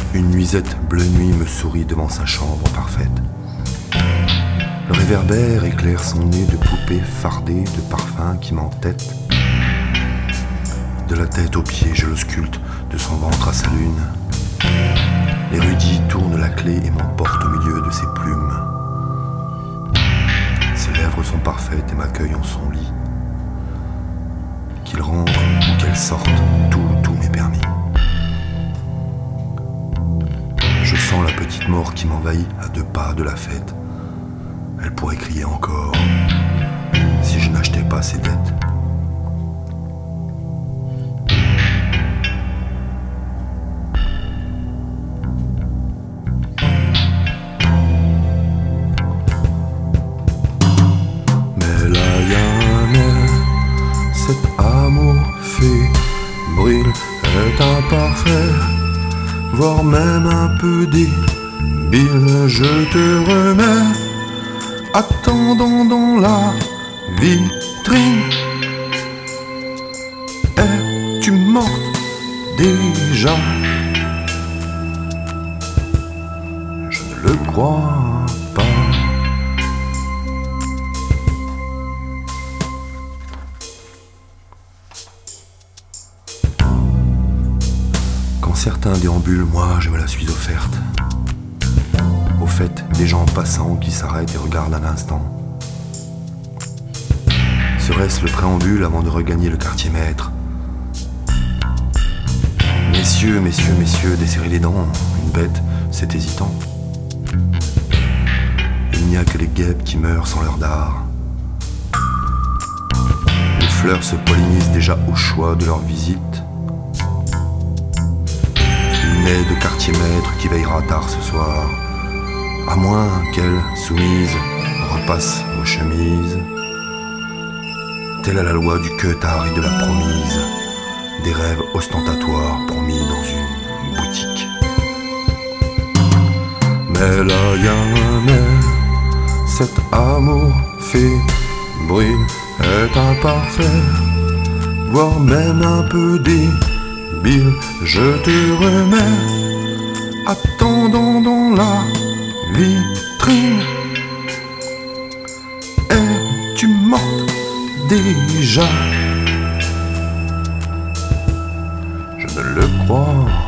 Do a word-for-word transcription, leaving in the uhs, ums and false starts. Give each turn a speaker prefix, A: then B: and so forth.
A: Une nuisette bleu nuit me sourit devant sa chambre parfaite. Le réverbère éclaire son nez de poupée fardée de parfums qui m'entêtent. De la tête aux pieds, je l'ausculte, de son ventre à sa lune. L'érudit tourne la clé et m'emporte au milieu de ses plumes. Ses lèvres sont parfaites et m'accueillent en son lit. Qu'il rentre ou qu'elle sorte, tout, tout m'est permis. Je sens la petite mort qui m'envahit à deux pas de la fête. Elle pourrait crier encore si je n'achetais pas ses dettes. Mais là y a un air, cet amour fébrile est imparfait, voire même un peu débile. Je te remets, attendant dans la vitrine. Es-tu morte déjà? Je ne le crois pas. Quand certains déambulent, moi je me la suis offerte. Au fait, des gens passants qui s'arrêtent et regardent un instant. Serait-ce le préambule avant de regagner le quartier maître? Messieurs, messieurs, messieurs, desserrez les dents, une bête, c'est hésitant. Il n'y a que les guêpes qui meurent sans leur dard. Les fleurs se pollinisent déjà au choix de leur visite. Il n'est de quartier maître qui veillera tard ce soir, à moins qu'elle, soumise, repasse vos chemises. Telle est la loi du queutard et de la promise, des rêves ostentatoires promis dans une boutique. Mais là y a un air, cet amour fébrile est imparfait, voire même un peu débile. Je te remets, attendant dans la vitrine. Es-tu morte déjà? Je ne le crois